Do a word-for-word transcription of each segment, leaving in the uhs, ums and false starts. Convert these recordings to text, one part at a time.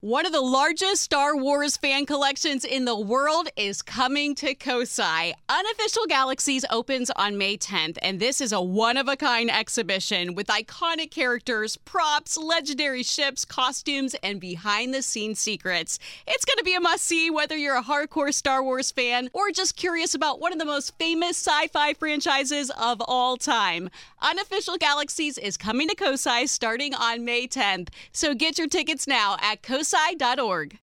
One of the largest Star Wars fan collections in the world is coming to Kosai. Unofficial Galaxies opens on May tenth, and this is a one-of-a-kind exhibition with iconic characters, props, legendary ships, costumes, and behind-the-scenes secrets. It's going to be a must-see whether you're a hardcore Star Wars fan or just curious about one of the most famous sci-fi franchises of all time. Unofficial Galaxies is coming to Kosai starting on May tenth, so get your tickets now at kosai dot org.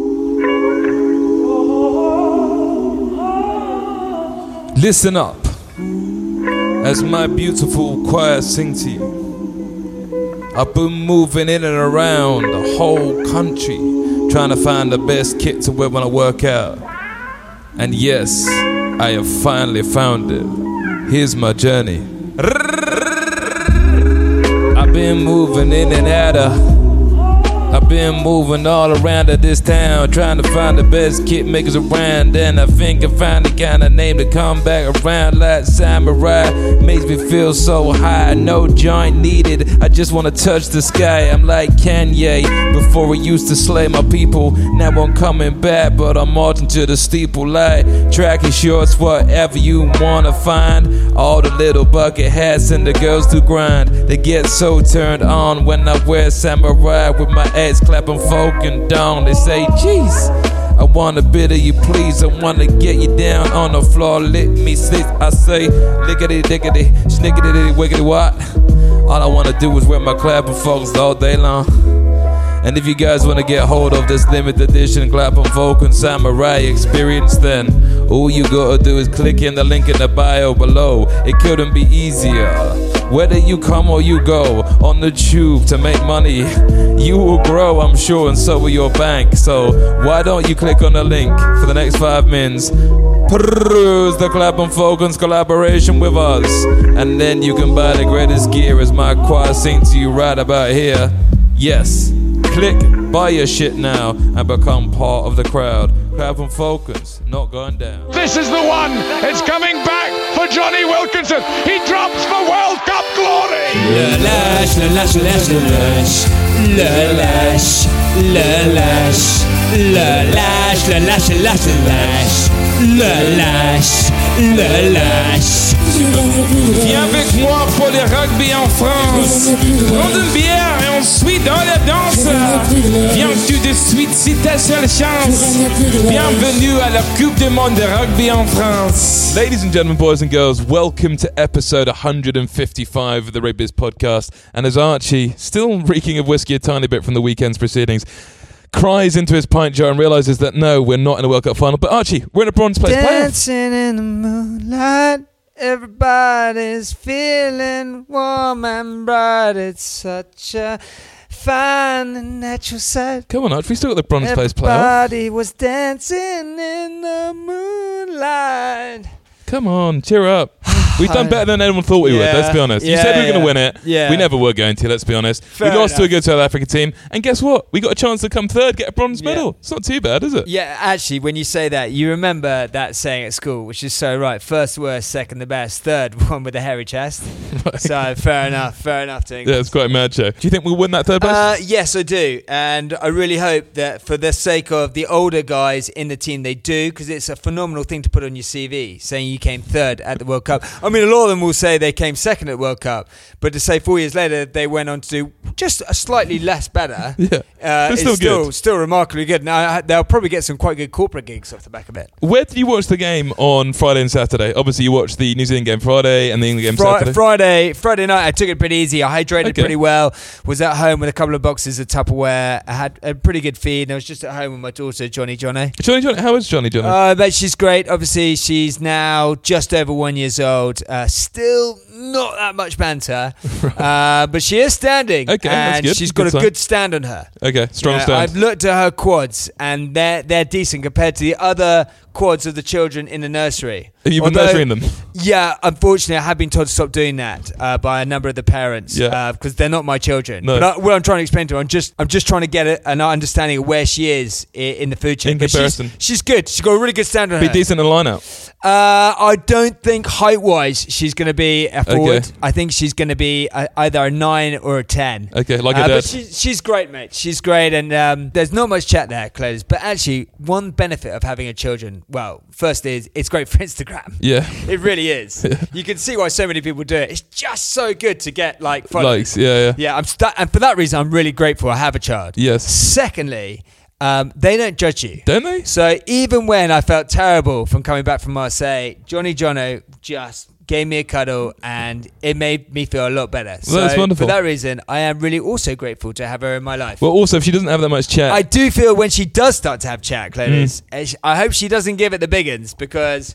Listen up as my beautiful choir sing to you. I've been moving in and around the whole country trying to find the best kit to wear when I work out. And yes, I have finally found it. Here's my journey. I've been moving in and out of I've been moving all around of this town, trying to find the best kit makers around. And I think I found the kind of name to come back around like Samurai. Makes me feel so high, no joint needed. I just want to touch the sky. I'm like Kanye, before I used to slay my people. Now I'm coming back, but I'm marching to the steeple like tracking shorts, whatever you want to find. All the little bucket hats and the girls do grind. They get so turned on when I wear Samurai with my ex clapping folk and down. They say, jeez, I want a bit of you, please. I want to get you down on the floor, lick me, sleep. I say, lickety, dickety, snickety, wiggity, what? All I want to do is wear my clapping folks all day long. And if you guys want to get hold of this limited edition Clapham Vulcan Samurai experience, then all you gotta do is click in the link in the bio below. It couldn't be easier. Whether you come or you go on the tube to make money, you will grow, I'm sure, and so will your bank. So why don't you click on the link for the next five minutes, peruse the Clapham Vulcan's collaboration with us, and then you can buy the greatest gear as my choir sing to you right about here. Yes. Click, buy your shit now, and become part of the crowd. Clapham Vulcan's not going down. This is the one. It's coming back for Johnny Wilkinson. He drops for World Cup glory. Le lâche, le lâche, le lâche, le lâche, le lâche, le lâche, le lâche, le lâche, le lâche, le lâche, le lâche. Viens avec moi pour le rugby en France. Prends une bière et on suit dans la danse. Viens tout de suite si ta seule chance. Bienvenue à la Coupe du Monde de rugby en France. Ladies and gentlemen, boys and girls, welcome to episode one hundred fifty-five of the Rugby's podcast. And as Archie, still reeking of whiskey a tiny bit from the weekend's proceedings, cries into his pint jar and realises that no, we're not in a World Cup final. But Archie, we're in a bronze place playoff. Dancing in the moonlight, everybody's feeling warm and bright. It's such a fine and natural sight. Come on, Archie, we still got the bronze place playoff. Everybody was dancing in the moonlight. Come on, cheer up. We've done better than anyone thought we yeah, would, let's be honest. Yeah, you said we were yeah, going to win it. Yeah. We never were going to, let's be honest. Fair we lost enough. to a good South Africa team. And guess what? We got a chance to come third, get a bronze medal. Yeah. It's not too bad, is it? Yeah, actually, when you say that, you remember that saying at school, which is so right. First worst, second the best, third one with a hairy chest. Right. So fair enough, fair enough to England. Yeah, it's quite mad show. Do you think we'll win that third place? Uh, yes, I do. And I really hope that for the sake of the older guys in the team, they do, because it's a phenomenal thing to put on your C V, saying you came third at the World Cup. I mean, a lot of them will say they came second at the World Cup, but to say four years later they went on to do just a slightly less better, yeah, uh, it's still, still still, good. still remarkably good. Now, they'll probably get some quite good corporate gigs off the back of it. Where did you watch the game on Friday and Saturday? Obviously, you watched the New Zealand game Friday and the England game Fri- Saturday. Friday Friday night, I took it pretty easy. I hydrated Okay. pretty well, was at home with a couple of boxes of Tupperware. I had a pretty good feed, and I was just at home with my daughter, Johnny Johnny. Johnny, Johnny, how is Johnny Johnny? Uh, but she's great. Obviously, she's now just over one years old. Uh, still not that much banter, uh, but she is standing. Okay, that's and good. she's Good got a sign. good stand on her. okay, strong Uh, stand. I've looked at her quads, and they're they're decent compared to the other quads of the children in the nursery. Have you been Although, measuring them? Yeah, unfortunately, I have been told to stop doing that uh, by a number of the parents Yeah. because uh, they're not my children. No. But I, what I'm trying to explain to her, I'm just, I'm just trying to get a, an understanding of where she is in, in the food chain. In But comparison. she's, she's good. She's got a really good standard. on Be her. decent in the line-out. Uh, I don't think height-wise she's going to be a forward. Okay. I think she's going to be a, either a nine or a ten. Okay, like her uh, dad. But she, she's great, mate. She's great, and um, there's not much chat there, Close. But actually, one benefit of having a children, well, first is it's great for Instagram. Yeah. It really is. You can see why so many people do it. It's just so good to get like followers. Likes, yeah, yeah. Yeah, I'm st- and for that reason, I'm really grateful I have a child. Yes. Secondly, um, they don't judge you. Don't they? So even when I felt terrible from coming back from Marseille, Johnny Jono just gave me a cuddle and it made me feel a lot better. Well, that's so wonderful. For that reason, I am really also grateful to have her in my life. Well, also, if she doesn't have that much chat... I do feel when she does start to have chat, Clovis, Mm. I hope she doesn't give it the big uns because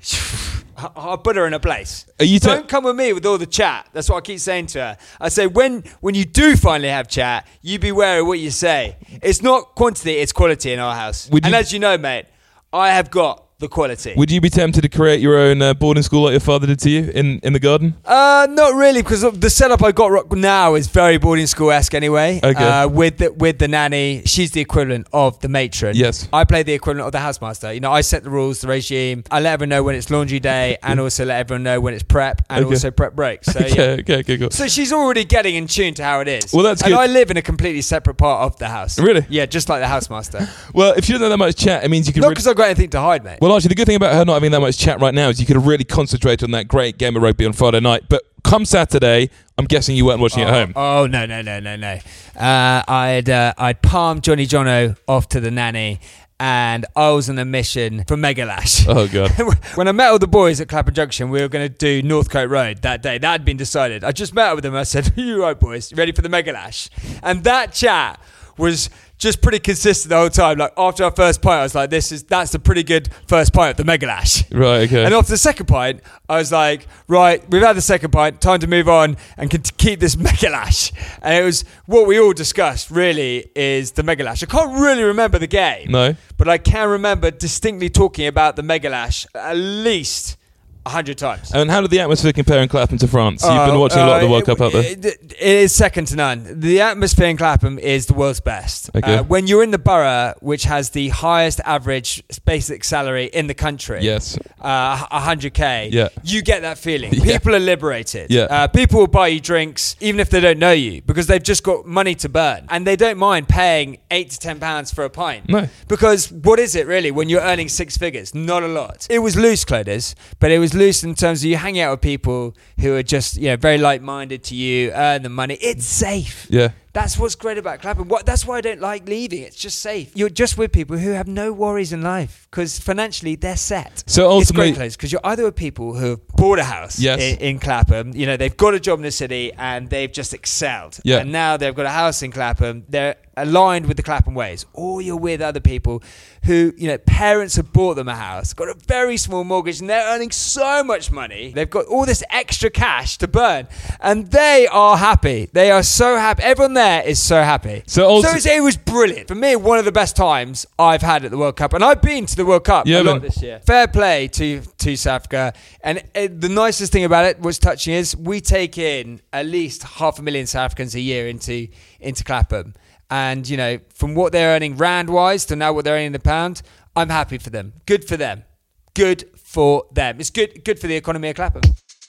I'll put her in a place. Are you ta- Don't come with me with all the chat. That's what I keep saying to her. I say, when when you do finally have chat, you beware of what you say. It's not quantity, it's quality in our house. Would and you- as you know, mate, I have got the quality. Would you be tempted to create your own uh, boarding school like your father did to you in, in the garden? Uh, not really, because the setup I got ro- now is very boarding school-esque anyway. Okay. Uh, with the, with the nanny, she's the equivalent of the matron. Yes. I play the equivalent of the housemaster. You know, I set the rules, the regime. I let everyone know when it's laundry day, and also let everyone know when it's prep, and Okay. also prep breaks. So, Okay, yeah. okay, okay, cool. So she's already getting in tune to how it is. Well, that's and good. I live in a completely separate part of the house. Really? Yeah, just like the housemaster. Well, if she doesn't have that much chat, it means you can... Not re- because I've got anything to hide, mate. well, actually, the good thing about her not having that much chat right now is you could have really concentrated on that great game of rugby on Friday night. But come Saturday, I'm guessing you weren't watching oh, at home. Oh, no, no, no, no, no. Uh, I'd, uh, I'd palmed Johnny Jono off to the nanny, and I was on a mission for Megalash. Oh, God. When I met all the boys at Clapham Junction, we were going to do Northcote Road that day. That had been decided. I just met up with them. I said, are you right, boys? You ready for the Megalash? And that chat was just pretty consistent the whole time. Like, after our first pint, I was like, this is that's a pretty good first pint of the Megalash. Right, okay. And after the second pint, I was like, right, we've had the second pint, time to move on and can keep this Megalash. And it was what we all discussed, really, is the Megalash. I can't really remember the game. No. But I can remember distinctly talking about the Megalash at least a hundred times. And how did the atmosphere compare in Clapham to France? You've been watching a lot of the World uh, Cup out there. It, it is second to none. The atmosphere in Clapham is the world's best. Okay. Uh, when you're in the borough, which has the highest average basic salary in the country, Yes. uh, one hundred K, Yeah. you get that feeling. Yeah. People are liberated. Yeah. Uh, people will buy you drinks even if they don't know you because they've just got money to burn. And they don't mind paying eight to ten pounds for a pint. No. Because what is it really when you're earning six figures? Not a lot. It was loose, Clodis, but it was loose in terms of you hanging out with people who are just, you know, very like-minded to you, earn the money. It's safe. Yeah. That's what's great about Clapham. What, that's why I don't like leaving. It's just safe. You're just with people who have no worries in life because financially they're set. So ultimately- it's great place because you're either with people who have bought a house Yes. in, in Clapham. You know, they've got a job in the city and they've just excelled. Yeah. And now they've got a house in Clapham. They're aligned with the Clapham ways. Or you're with other people who, you know, parents have bought them a house, got a very small mortgage, and they're earning so much money. They've got all this extra cash to burn, and they are happy. They are so happy. Everyone there is so happy. So also- it's, it was brilliant. For me, one of the best times I've had at the World Cup, and I've been to the World Cup Yeah, a lot man. this year. Fair play to, to South Africa. And uh, the nicest thing about it, what's touching is, we take in at least half a million South Africans a year into, into Clapham. And, you know, from what they're earning rand-wise to now what they're earning in the pound, I'm happy for them. Good for them. Good for them. It's good good for the economy of Clapham.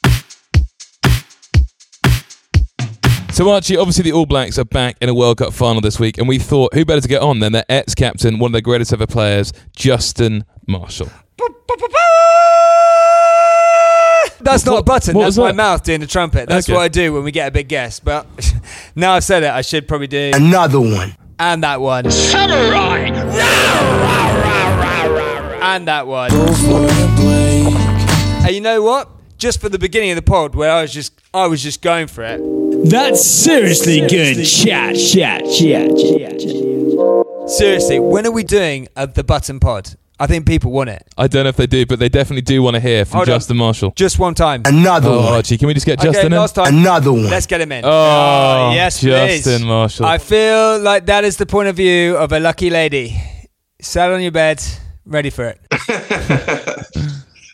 So Archie, obviously the All Blacks are back in a World Cup final this week, and we thought, who better to get on than their ex-captain, one of their greatest ever players, Justin Marshall. That's not What- a button. what That's was my that? mouth doing the trumpet. That's Okay. what I do when we get a big guest. But now I've said it, I should probably do Another one. and that one Samurai! and that one. And you know what? Just for the beginning of the pod, where I was just I was just going for it. That's seriously good chat, chat, chat, chat. Seriously, when are we doing uh, the button pod? I think people want it. I don't know if they do, but they definitely do want to hear from Hold on. Justin Marshall. Just one time. Another Oh, one. Archie, can we just get Okay, Justin in? last time. Another one. Let's get him in. Oh, yes, Justin please. Marshall. I feel like that is the point of view of a lucky lady. Sat on your bed, ready for it.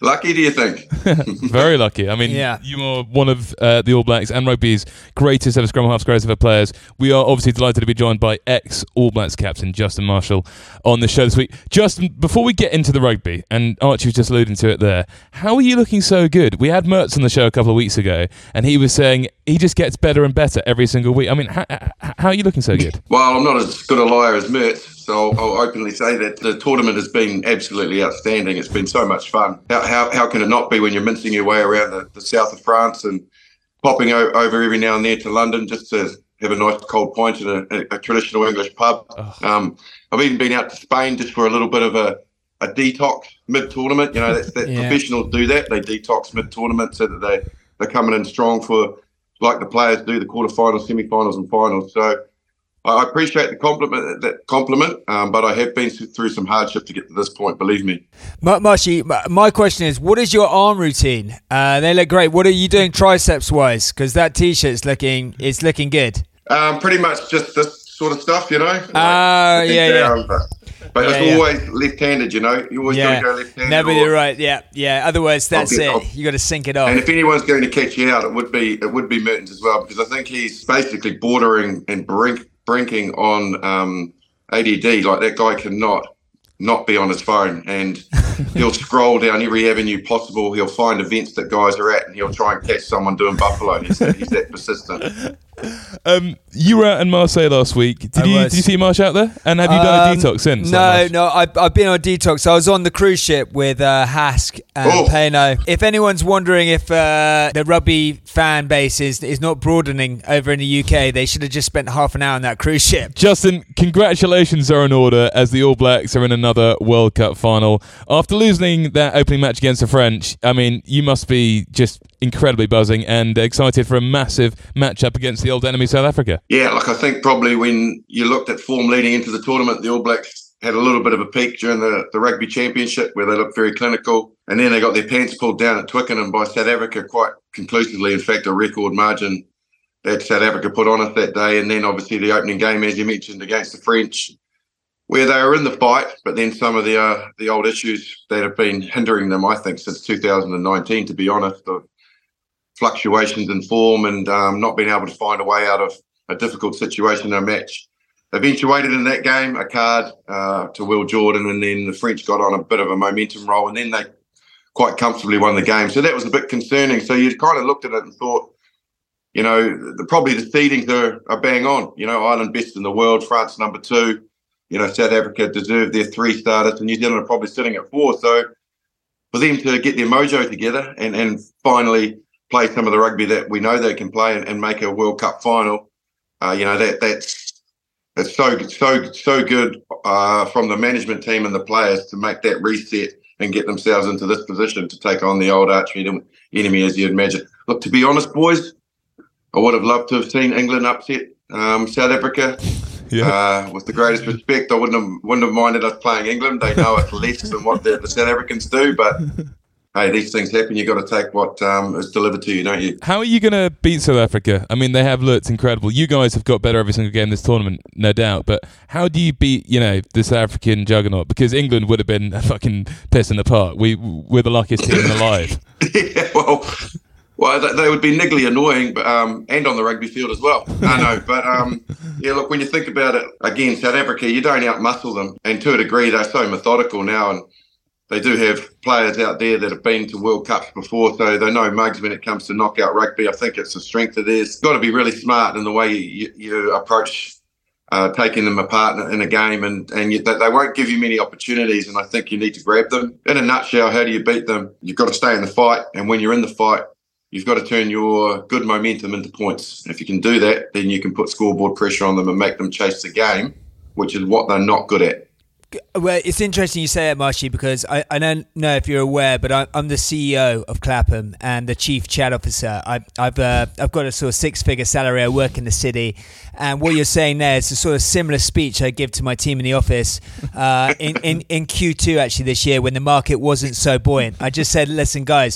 Lucky, do you think? Very lucky. I mean, Yeah. you are one of uh, the All Blacks and rugby's greatest ever scrum halves, greatest ever players. We are obviously delighted to be joined by ex-All Blacks captain Justin Marshall on the show this week. Justin, before we get into the rugby, and Archie was just alluding to it there, how are you looking so good? We had Mertz on the show a couple of weeks ago, and he was saying he just gets better and better every single week. I mean, how, how are you looking so good? Well, I'm not as good a liar as Mertz, so I'll, I'll openly say that the tournament has been absolutely outstanding. It's been so much fun. How, how, how can it not be when you're mincing your way around the, the south of France and popping o- over every now and then to London just to have a nice cold pint in a, a, a traditional English pub. Oh. Um, I've even been out to Spain just for a little bit of a, a detox mid-tournament. You know, that's, that Yeah. professionals do that. They detox mid-tournament so that they, they're coming in strong for, like the players do, the quarterfinals, semi-finals and finals. So I appreciate the compliment, that compliment, um, but I have been through some hardship to get to this point, believe me. Ma- Marshy, ma- my question is, what is your arm routine? Uh, they look great. What are you doing triceps-wise? Because that T-shirt's looking, it's looking good. Um, pretty much just this sort of stuff, you know. Like, Ah, I think yeah, yeah. down, But, but Yeah, it's yeah. always left-handed, you know. You always Yeah, got to go left-handed. never or- you're right. Yeah, yeah. Otherwise, that's Okay, it. I'll- You got to sink it off. And if anyone's going to catch you out, it would be it would be Mertens as well, because I think he's basically bordering and brink, brinking on um, A D D. Like, that guy cannot not be on his phone, and he'll scroll down every avenue possible. He'll find events that guys are at, and he'll try and catch someone doing buffalo. He's, he's that persistent. Um, you were out in Marseille last week. Did I you was. did you see Marsh out there? And have you done a Um, detox since? No, like Marsh? no. I've, I've been on a detox. I was on the cruise ship with uh, Hask and Oh. Payno. If anyone's wondering if uh, the rugby fan base is, is not broadening over in the U K, they should have just spent half an hour on that cruise ship. Justin, congratulations are in order as the All Blacks are in another World Cup final. After losing that opening match against the French, I mean, you must be just incredibly buzzing and excited for a massive match-up against the old enemy South Africa. Yeah, like I think probably when you looked at form leading into the tournament, the All Blacks had a little bit of a peak during the, the Rugby Championship where they looked very clinical. And then they got their pants pulled down at Twickenham by South Africa quite conclusively. In fact, a record margin that South Africa put on us that day. And then obviously the opening game, as you mentioned, against the French, where they were in the fight, but then some of the uh, the old issues that have been hindering them, I think, since two thousand nineteen, to be honest, of fluctuations in form and um, not being able to find a way out of a difficult situation in a match. Eventuated in that game, a card uh, to Will Jordan, and then the French got on a bit of a momentum roll, and then they quite comfortably won the game. So that was a bit concerning. So you kind of looked at it and thought, you know, the, probably the seedings are, are bang on. You know, Ireland best in the world, France number two. You know, South Africa deserved their three starters, and New Zealand are probably sitting at four. So for them to get their mojo together and, and finally play some of the rugby that we know they can play and, and make a World Cup final, uh, you know, that that's that's so so so good uh, from the management team and the players to make that reset and get themselves into this position to take on the old arch enemy, as you'd imagine. Look, to be honest, boys, I would have loved to have seen England upset um, South Africa. Yeah. Uh, with the greatest respect, I wouldn't have wouldn't have minded us playing England. They know us less than what the, the South Africans do, but hey, these things happen. You've got to take what um, is delivered to you, don't you? How are you going to beat South Africa? I mean, they have looked incredible. You guys have got better every single game this tournament, no doubt. But how do you beat, you know, the South African juggernaut? Because England would have been a fucking piss in the park. We, we're the luckiest team alive. Yeah, well, well, they, they would be niggly annoying, but um, and on the rugby field as well. I know, but um, yeah, look, when you think about it, again, South Africa, you don't outmuscle them, and to a degree, they're so methodical now, and they do have players out there that have been to World Cups before, so they know mugs when it comes to knockout rugby. I think it's a strength of theirs. You've got to be really smart in the way you, you approach uh, taking them apart in a game, and, and you, they won't give you many opportunities, and I think you need to grab them. In a nutshell, how do you beat them? You've got to stay in the fight, and when you're in the fight, you've got to turn your good momentum into points. If you can do that, then you can put scoreboard pressure on them and make them chase the game, which is what they're not good at. Well, it's interesting you say that, Marshy, because I, I don't know if you're aware, but I, I'm the C E O of Clapham and the chief chat officer. I, I've uh, I've got a sort of six-figure salary. I work in the city, and what you're saying there is a sort of similar speech I give to my team in the office uh, in, in in Q two actually this year when the market wasn't so buoyant. I just said, listen, guys,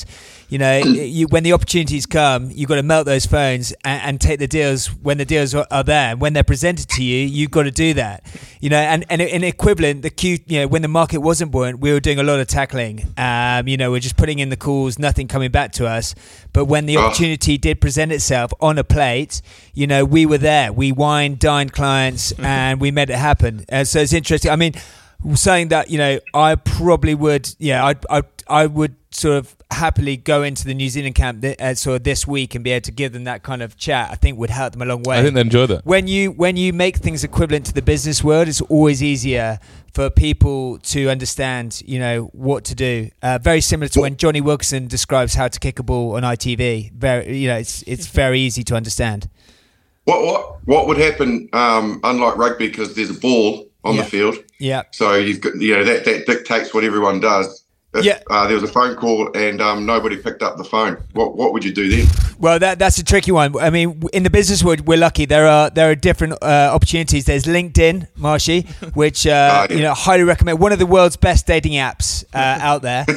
You know, you, when the opportunities come, you've got to melt those phones and, and take the deals when the deals are, are there. When they're presented to you, you've got to do that. You know, and, and in equivalent, the Q, you know, when the market wasn't buoyant, we were doing a lot of tackling. Um, you know, we're just putting in the calls, nothing coming back to us. But when the opportunity did present itself on a plate, you know, we were there. We wined, dined clients, and we made it happen. Uh, so it's interesting. I mean, saying that, you know, I probably would, yeah, I, I, I would sort of happily go into the New Zealand camp th- uh, sort of this week and be able to give them that kind of chat. I think would help them a long way. I think they enjoy that. When you when you make things equivalent to the business world, it's always easier for people to understand, you know, what to do. Uh, very similar to when Johnny Wilkinson describes how to kick a ball on I T V. Very, you know, it's it's very easy to understand. What what what would happen? Um, unlike rugby, because there's a ball on yeah. the field. Yeah. So you've got, you know, that that dictates what everyone does. If yeah. uh, there was a phone call and um, nobody picked up the phone, what what would you do then? Well, that that's a tricky one. I mean, in the business world, we're lucky. There are there are different uh, opportunities. There's LinkedIn, Marshy, which uh, uh, yeah. you know, highly recommend. One of the world's best dating apps uh, out there.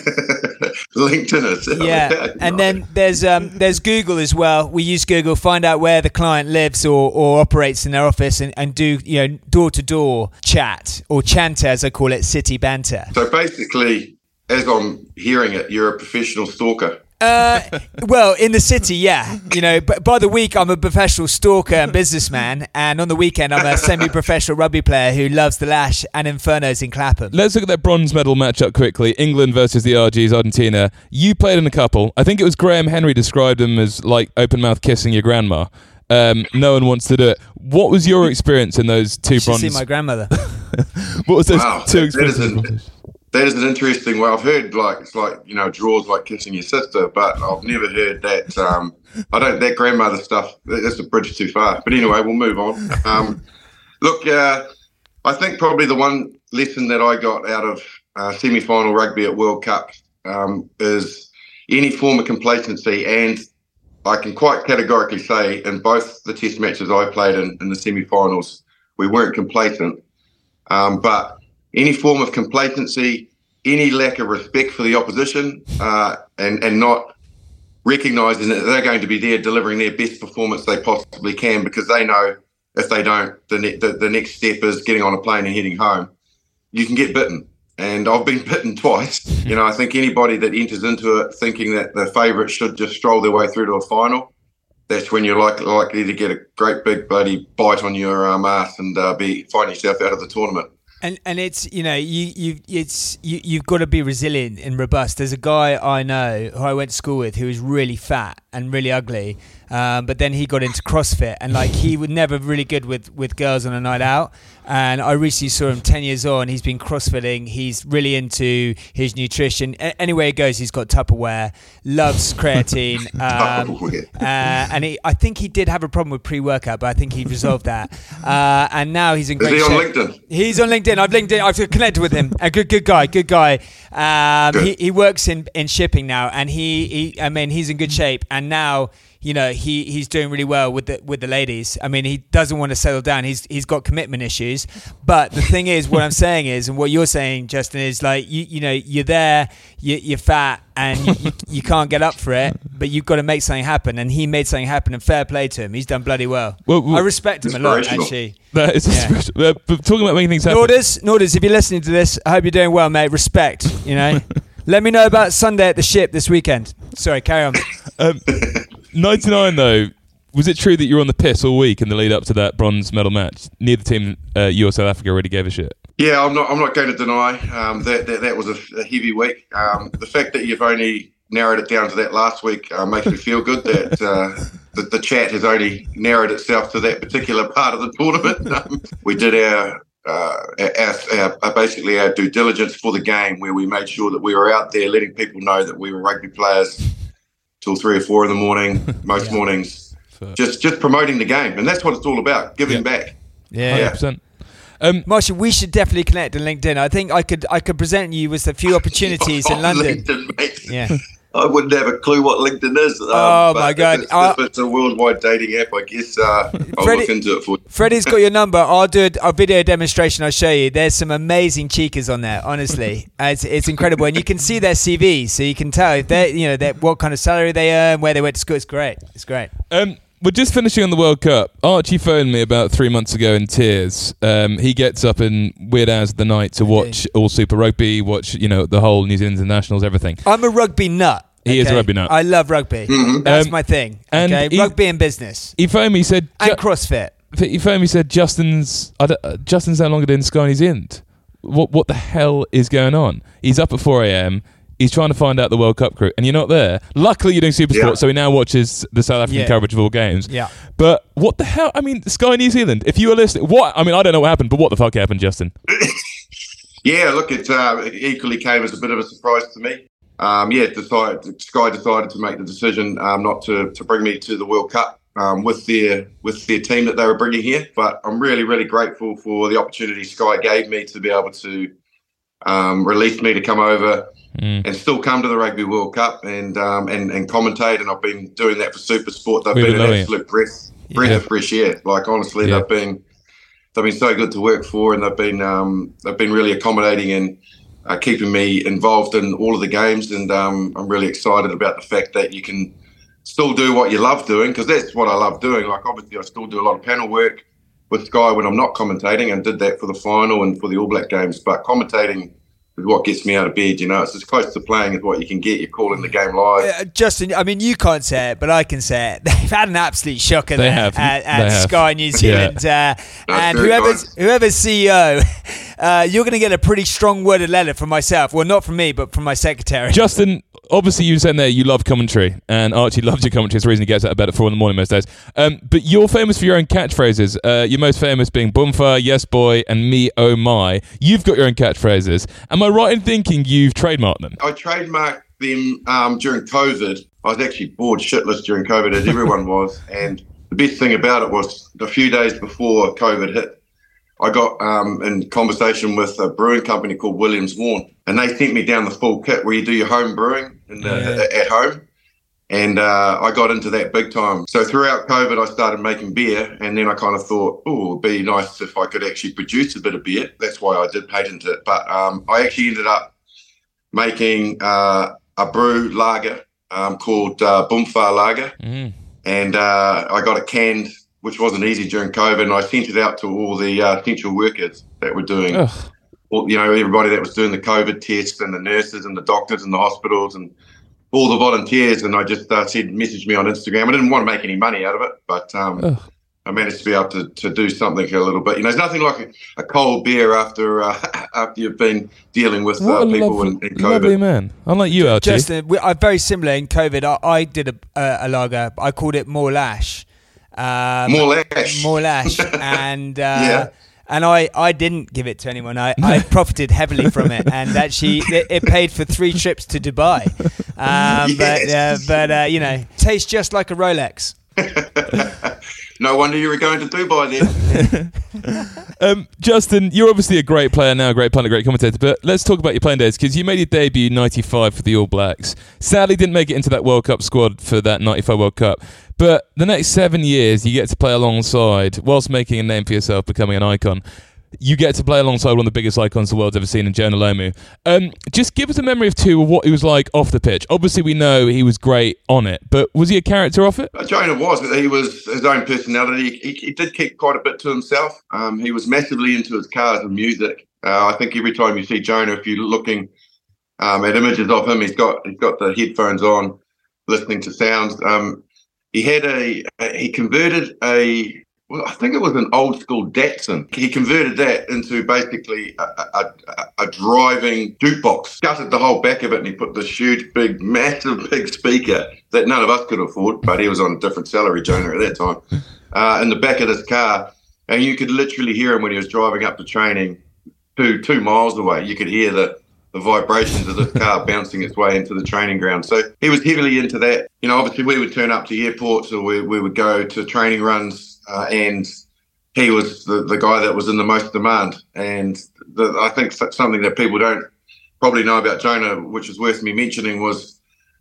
LinkedIn is. Yeah, and then there's um, there's Google as well. We use Google, find out where the client lives or, or operates in their office, and, and do, you know, door to door chat, or chanta as I call it, city banter. So basically, as I'm hearing it, you're a professional stalker. Uh, well, in the city, yeah. You know, but by the week, I'm a professional stalker and businessman, and on the weekend, I'm a semi-professional rugby player who loves the lash and infernos in Clapham. Let's look at that bronze medal matchup quickly. England versus the R Gs, Argentina. You played in a couple. I think it was Graham Henry described them as like open mouth kissing your grandma. Um, no one wants to do it. What was your experience in those two you should bronze? see my grandmother. What was those wow, two that, experiences? That is an interesting way. I've heard like it's like, you know, draws like kissing your sister, but I've never heard that. Um, I don't that grandmother stuff. That's a bridge too far. But anyway, we'll move on. Um, look, uh, I think probably the one lesson that I got out of uh, semi-final rugby at World Cup um, is any form of complacency, and I can quite categorically say in both the Test matches I played in, in the semi-finals, we weren't complacent, um, but any form of complacency, any lack of respect for the opposition, uh, and, and not recognising that they're going to be there delivering their best performance they possibly can, because they know if they don't, the, ne- the, the next step is getting on a plane and heading home. You can get bitten. And I've been bitten twice. You know, I think anybody that enters into it thinking that the favourite should just stroll their way through to a final, that's when you're like, likely to get a great big bloody bite on your um, ass and uh, be find yourself out of the tournament. And and it's, you know, you you it's you you've got to be resilient and robust. There's a guy I know who I went to school with who was really fat and really ugly, um, but then he got into CrossFit, and like he was never really good with, with girls on a night out. And I recently saw him ten years on. He's been CrossFitting. He's really into his nutrition. A- anywhere he goes, he's got Tupperware. Loves creatine. Um, uh, and he, I think he did have a problem with pre-workout, but I think he resolved that. Uh, and now he's in great Is he shape. on LinkedIn? He's on LinkedIn. I've linked it. I've connected with him. A good, good guy. Good guy. Um, Good. He, he works in, in shipping now, and he, he, I mean, he's in good shape. And now, you know, he, he's doing really well with the with the ladies. I mean, he doesn't want to settle down. He's he's got commitment issues. But the thing is, what I'm saying is, and what you're saying, Justin, is like, you you know, you're there, you, you're fat, and you, you, you can't get up for it, but you've got to make something happen. And he made something happen, and fair play to him. He's done bloody well. Well, well, I respect him a lot, actually. That is Yeah. special. Uh, but talking about making things happen. Norders, Norders, if you're listening to this, I hope you're doing well, mate. Respect, you know. Let me know about Sunday at the ship this weekend. Sorry, carry on. Um, ninety-nine though, was it true that you were on the piss all week in the lead up to that bronze medal match? Neither team, uh, you or South Africa, really gave a shit. Yeah, I'm not. I'm not going to deny um, that, that that was a, a heavy week. Um, the fact that you've only narrowed it down to that last week uh, makes me feel good. That uh, the, the chat has only narrowed itself to that particular part of the tournament. Um, we did our, uh, our, our, our basically our due diligence for the game, where we made sure that we were out there letting people know that we were rugby players till three or four in the morning, most yeah. mornings, so. just just promoting the game, and that's what it's all about, giving yeah. back. Yeah, one hundred percent. Um, Marshall, we should definitely connect on LinkedIn. I think I could I could present you with a few opportunities in London. LinkedIn, mate. Yeah, I wouldn't have a clue what LinkedIn is. Um, Oh, my but God. If it's, Uh, if it's a worldwide dating app, I guess uh, I'll Freddie- look into it for you. Freddie's got your number. I'll do a, a video demonstration. I'll show you. There's some amazing cheekers on there. Honestly, it's, it's incredible, and you can see their C Vs, so you can tell if they, you know, they're, what kind of salary they earn, where they went to school. It's great. It's great. Um, we're just finishing on the World Cup. Archie phoned me about three months ago in tears. Um, he gets up in weird hours of the night to watch all Super Rugby, watch, you know, the whole New Zealand Internationals, everything. I'm a rugby nut. He is okay? a rugby nut. I love rugby. Mm-hmm. That's Um, my thing. and Okay, he- rugby and business He phoned me, he said... and Ju- CrossFit. he phoned me, he said, Justin's, I don't- uh, Justin's no longer doing Sky New Zealand. What, what the hell is going on? He's up at four a.m, he's trying to find out the World Cup crew, and you're not there. Luckily, you're doing Supersport, Yeah. so he now watches the South African Yeah. coverage of all games. Yeah. But what the hell? I mean, Sky New Zealand, if you were listening, what? I mean, I don't know what happened, but what the fuck happened, Justin? Yeah, look, it, uh, it equally came as a bit of a surprise to me. Um, yeah, decided, Sky decided to make the decision um, not to, to bring me to the World Cup um, with their with their team that they were bringing here. But I'm really, really grateful for the opportunity Sky gave me to be able to um, release me to come over Mm. and still come to the Rugby World Cup and um, and, and commentate. And I've been doing that for Supersport. They've We've been been an loving it. absolute breath, breath Yeah. of fresh air. Like honestly, Yeah. they've been they've been so good to work for, and they've been um, they've been really accommodating and uh, keeping me involved in all of the games. And um, I'm really excited about the fact that you can still do what you love doing, because that's what I love doing. Like obviously, I still do a lot of panel work with Sky when I'm not commentating, and did that for the final and for the All Black games. But commentating is what gets me out of bed. You know, it's as close to playing as what you can get. You're calling the game live. Uh, Justin, I mean, you can't say it, but I can say it. They've had an absolute shocker They there have. at, at They have. Sky New Zealand. Uh, and very whoever's, kind. whoever's C E O, uh, you're going to get a pretty strong worded letter from myself. Well, not from me, but from my secretary. Justin, obviously you said there you love commentary, and Archie loves your commentary. It's the reason he gets out of bed at four in the morning most days. Um, but you're famous for your own catchphrases. Uh, you're most famous being Boomfa, Yes Boy, and Me Oh My. You've got your own catchphrases. Am I right in thinking you've trademarked them? I trademarked them um, during COVID. I was actually bored shitless during COVID, as everyone was. And the best thing about it was a few days before COVID hit, I got um, in conversation with a brewing company called Williams Warren, and they sent me down the full kit where you do your home brewing in the, Yeah. at home. And uh, I got into that big time. So throughout COVID, I started making beer, and then I kind of thought, oh, it'd be nice if I could actually produce a bit of beer. That's why I did patent it. But um, I actually ended up making uh, a brew lager um, called uh, Boomfa Lager. Mm. And uh, I got it canned, which wasn't easy during COVID, and I sent it out to all the uh, essential workers that were doing, Ugh. all, you know, everybody that was doing the COVID tests, and the nurses and the doctors and the hospitals and all the volunteers. And I just uh, said, message me on Instagram. I didn't want to make any money out of it, but um, Ugh. I managed to be able to, to do something a little bit. You know, there's nothing like a, a cold beer after uh, after you've been dealing with What uh, a people lovely, in, in lovely COVID. man. Unlike you, Archie. Justin, we are very similar in COVID. I, I did a, a, a lager. I called it More Lash. Um, More lash. More Lash. And uh, Yeah. and I, I didn't give it to anyone. I, I profited heavily from it, and actually it, it paid for three trips to Dubai. Um, But Yes. uh, but uh, you know, tastes just like a Rolex. No wonder you were going to Dubai then. Um, Justin, you're obviously a great player now, a great punter, great commentator, but let's talk about your playing days, because you made your debut in ninety-five for the All Blacks. Sadly, didn't make it into that World Cup squad for that ninety-five World Cup. But the next seven years, you get to play alongside, whilst making a name for yourself, becoming an icon. You get to play alongside one of the biggest icons the world's ever seen in Jonah Lomu. Um, just give us a memory of two of what he was like off the pitch. Obviously, we know he was great on it, but was he a character off it? Uh, Jonah was. He was his own personality. He, he did keep quite a bit to himself. Um, he was massively into his cars and music. Uh, I think every time you see Jonah, if you're looking um, at images of him, he's got he's got the headphones on, listening to sounds. Um, he had a he converted a. Well, I think it was an old school Datsun. He converted that into basically a, a, a, a driving jukebox, gutted the whole back of it, and he put this huge, big, massive, big speaker that none of us could afford, but he was on a different salary, Jonah, at that time, uh, in the back of this car. And you could literally hear him when he was driving up to training two, two miles away. You could hear the, the vibrations of this car bouncing its way into the training ground. So he was heavily into that. You know, obviously we would turn up to airports, or we, we would go to training runs, Uh, and he was the, the guy that was in the most demand. And the, I think something that people don't probably know about Jonah, which is worth me mentioning, was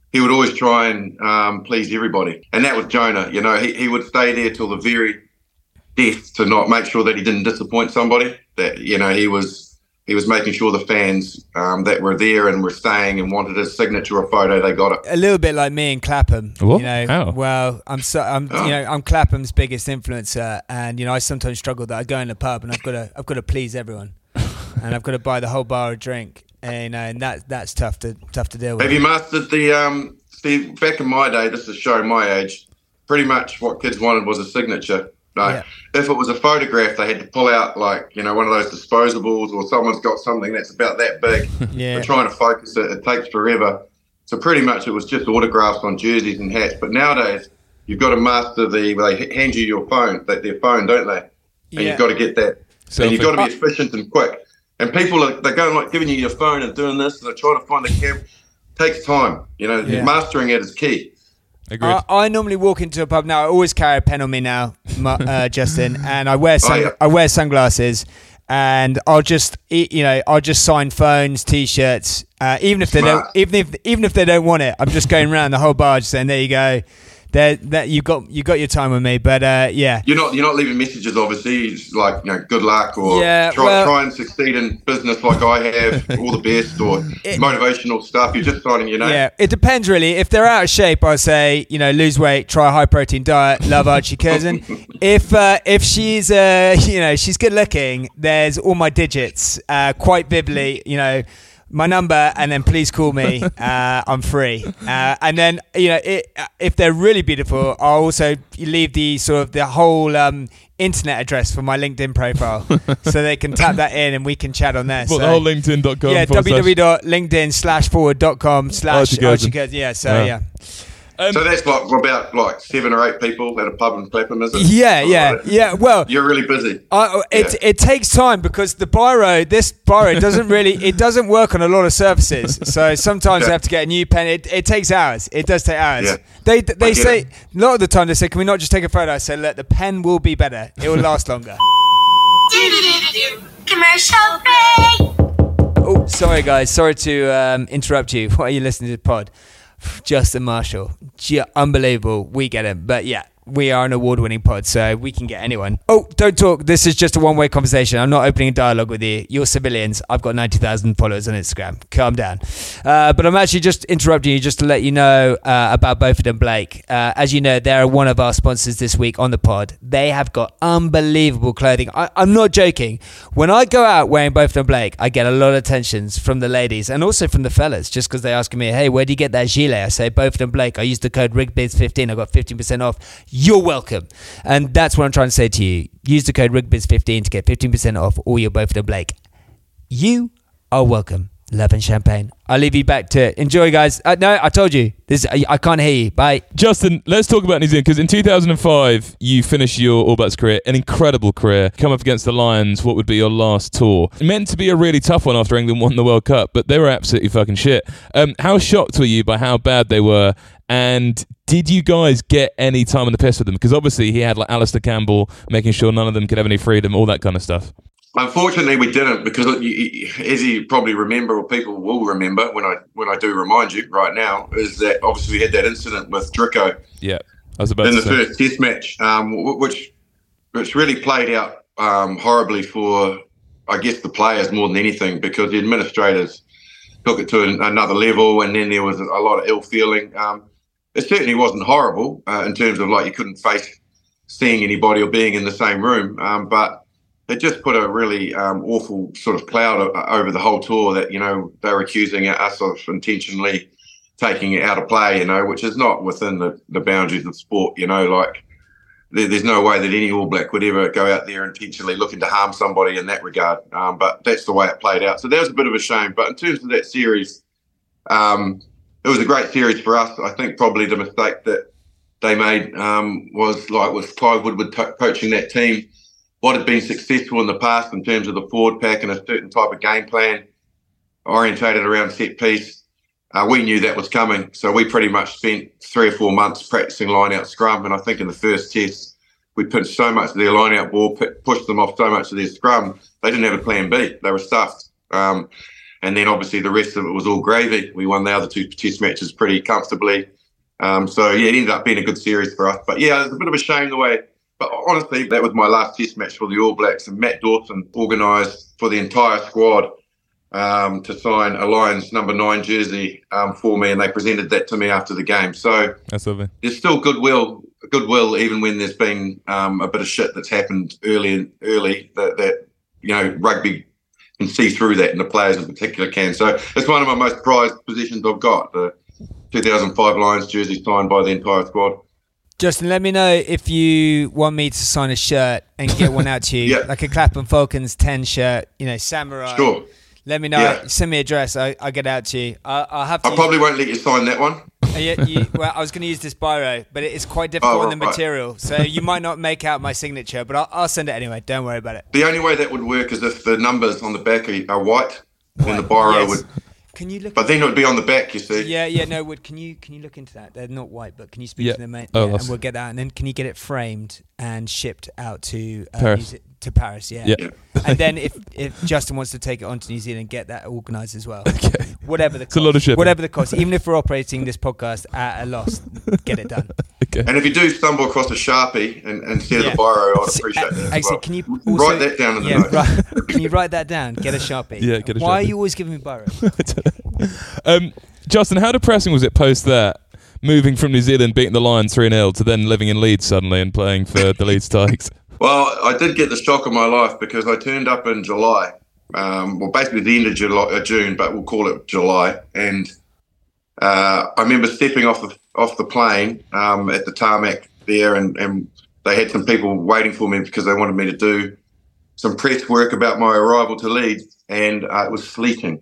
he would always try and um, please everybody. And that was Jonah. You know, he, he would stay there till the very death to not make sure that he didn't disappoint somebody. That, you know, he was he was making sure the fans um, that were there and were staying and wanted his signature or photo, they got it. A little bit like me and Clapham. What? You know, How? well, I'm so I'm Oh. you know I'm Clapham's biggest influencer, and you know I sometimes struggle that I go in the pub and I've got to I've got to please everyone, and I've got to buy the whole bar a drink, and you know, and that that's tough to tough to deal with. Have you mastered the, um, see, back in my day, this is showing my age, pretty much what kids wanted was a signature. Like, Yeah. if it was a photograph, they had to pull out, like, you know, one of those disposables, or someone's got something that's about that big. Yeah. They're trying to focus it. It takes forever. So pretty much it was just autographs on jerseys and hats. But nowadays, you've got to master the, they hand you your phone, that their phone, don't they? And Yeah. you've got to get that. Selfie. And you've got to be efficient and quick. And people are, they're going like giving you your phone and doing this, and they're trying to find the camera. Takes time. You know, Yeah. mastering it is key. Agreed. I, I normally walk into a pub now. I always carry a pen on me now, mu- uh, Justin, and I wear sun- Oh, yeah. I wear sunglasses, and I'll just e- you know I'll just sign phones, t-shirts, uh, even if they Smart. don't even if even if they don't want it. I'm just going around the whole bar just saying, there you go, there that you got you got your time with me. But uh, yeah, You're not you're not leaving messages, obviously. It's like, you know, good luck, or Yeah, try well- try and succeed in business like I have, all the best, or motivational stuff. You're just signing your name. yeah, it depends really. If they're out of shape, I'll say, you know, lose weight, try a high protein diet, love Archie Curzon. if uh, if she's uh, you know she's good looking, there's all my digits uh, quite vividly, you know. My number, and then please call me. Uh, I'm free. Uh, and then, you know, it, if they're really beautiful, I'll also leave the sort of the whole um, internet address for my LinkedIn profile, so they can tap that in and we can chat on there. What, so, the whole LinkedIn dot com? yeah, forward slash- www.linkedin slash forward dot com slash Archie Curzon. Archie Curzon. Yeah, so Yeah. yeah. Um, So that's like about like seven or eight people at a pub in Clapham, is it? Yeah, yeah, yeah. Well, You're really busy. I, it Yeah. it takes time because the biro, this biro doesn't really, it doesn't work on a lot of surfaces. So sometimes I Yeah. have to get a new pen. It, it takes hours. It does take hours. Yeah. They they I get say it. a lot of the time they say, can we not just take a photo? I say, look, the pen will be better. It will last longer. Commercial break. Oh, sorry guys, sorry to um, interrupt you while you're listening to the pod. Justin Marshall, G- unbelievable. We get him, but yeah. We are an award-winning pod, so we can get anyone. Oh, don't talk. This is just a one-way conversation. I'm not opening a dialogue with you. You're civilians. I've got ninety thousand followers on Instagram. Calm down. Uh, but I'm actually just interrupting you just to let you know uh, about Beaufort and Blake. Uh, as you know, they're one of our sponsors this week on the pod. They have got unbelievable clothing. I, I'm not joking. When I go out wearing Beaufort and Blake, I get a lot of attentions from the ladies and also from the fellas, just because they ask me, hey, where do you get that gilet? I say, Beaufort and Blake. I use the code RIGBIZ fifteen. I got fifteen percent off. You're welcome. And that's what I'm trying to say to you. Use the code RIGBIZ fifteen to get fifteen percent off all your Beaufort and Blake. You are welcome. Love and champagne. I'll leave you back to it. Enjoy, guys. Uh, no, I told you. This. I, I can't hear you. Bye. Justin, let's talk about New Zealand, because in two thousand five, you finished your All Blacks career, an incredible career. Come up against the Lions, what would be your last tour. Meant to be a really tough one after England won the World Cup, but they were absolutely fucking shit. Um, how shocked were you by how bad they were? And did you guys get any time on the piss with them? Because obviously he had like Alistair Campbell making sure none of them could have any freedom, all that kind of stuff. Unfortunately, we didn't, because as you probably remember, or people will remember when I when I do remind you right now, is that obviously we had that incident with Drico Yeah, I was about in to the say. first Test match, um, which which really played out um, horribly for, I guess, the players more than anything, because the administrators took it to an, another level, and then there was a lot of ill feeling. Um, it certainly wasn't horrible uh, in terms of like you couldn't face seeing anybody or being in the same room, um, but it just put a really um, awful sort of cloud o- over the whole tour that, you know, they were accusing us of intentionally taking it out of play, you know, which is not within the, the boundaries of sport, you know, like there, there's no way that any All Black would ever go out there intentionally looking to harm somebody in that regard. Um, but that's the way it played out. So that was a bit of a shame. But in terms of that series, um, it was a great series for us. I think probably the mistake that they made um, was like with Clive Woodward to- coaching that team, what had been successful in the past in terms of the forward pack and a certain type of game plan orientated around set piece. Uh, we knew that was coming, so we pretty much spent three or four months practicing line-out scrum, and I think in the first test we pinched so much of their line-out ball, p- pushed them off so much of their scrum, they didn't have a plan B. They were stuffed. Um, And then obviously the rest of it was all gravy. We won the other two test matches pretty comfortably. Um, so, yeah, it ended up being a good series for us. But, yeah, it was a bit of a shame the way. But honestly, that was my last test match for the All Blacks. And Matt Dawson organised for the entire squad um, to sign a Lions number nine jersey um, for me. And they presented that to me after the game. So That's lovely. There's still goodwill, goodwill even when there's been um, a bit of shit that's happened early, early that, that, you know, rugby can see through that, and the players in particular can. So it's one of my most prized positions I've got, the two thousand five Lions jersey signed by the entire squad. Justin, let me know if you want me to sign a shirt and get one out to you, Yeah. like a Clapham Falcons ten shirt, you know, samurai. Sure. Let me know. Yeah. Send me an address. I, I'll get it out to you. I, I'll have to. I probably won't let you sign that one. Uh, yeah, you, well, I was going to use this biro, but it is quite difficult Oh, on the right. material, so you might not make out my signature, but I'll, I'll send it anyway. Don't worry about it. The only way that would work is if the numbers on the back are, are white, then the biro Yes. would. Can you look? But then it would be on the back, you see. Yeah, yeah, no, Wood, can you can you look into that? They're not white, but can you speak Yeah. to them, mate? Oh, yeah, that's- and we'll get that, and then can you get it framed and shipped out to uh, Paris. New Ze- to Paris? Yeah. Yeah. Yeah. And then if if Justin wants to take it on to New Zealand, get that organised as well. Okay. Whatever the cost, It's a lot of shipping. whatever the cost, even if we're operating this podcast at a loss, get it done. Okay. And if you do stumble across a Sharpie and, and instead Yeah. of the biro, I'd So, appreciate uh, that. as Actually, well. can you also, write that down in the yeah, notes? right, can you write that down? Get a Sharpie. Yeah, get a Why are Sharpie. you always giving me biro? um, Justin, how depressing was it post that, moving from New Zealand, beating the Lions three nil, to then living in Leeds suddenly and playing for the Leeds Tigers? Well, I did get the shock of my life because I turned up in July. Um, well, basically the end of July, uh, June, but we'll call it July. And uh, I remember stepping off the off the plane um, at the tarmac there, and, and they had some people waiting for me because they wanted me to do some press work about my arrival to Leeds, and uh, it was sleeting.